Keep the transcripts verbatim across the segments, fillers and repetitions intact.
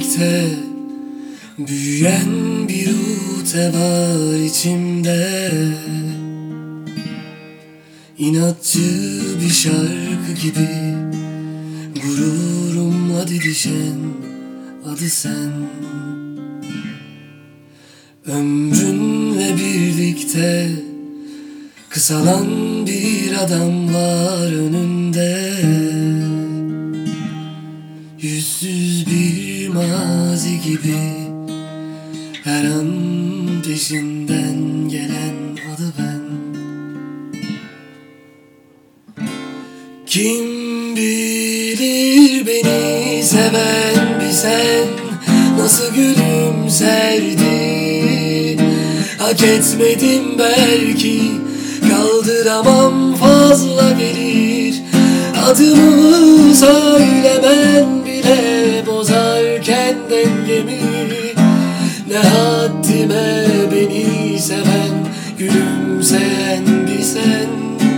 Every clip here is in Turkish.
birlikte büyüyen bir ute var içimde. İnatçı bir şarkı gibi gururumla didişen adı sen. Ömrünle birlikte kısalan bir adam var önünde. Yüzsüz bir mazi gibi her an peşinden gelen adı ben. Kim bilir beni seven bir sen nasıl gülümserdi. Hak etmedim belki, kaldıramam fazla gelir. Adımı söylemen bile bozarken dengemi. Ne haddime beni seven, gülümseyen bir sen.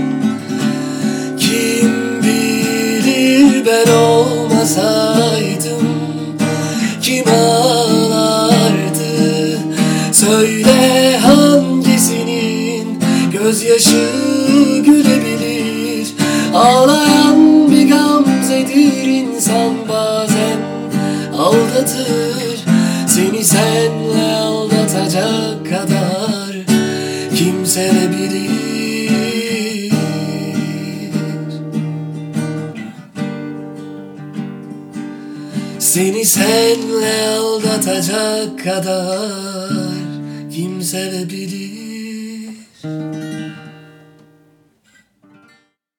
Kim bilir ben olmasaydım kim ağlardı? Söyle hangisinin gözyaşı gülebilir? Ağlayan bir gamzedir insan, bazen aldatır. Seni senle aldatacak kadar kim sevebilir? Seni senle aldatacak kadar kim sevebilir?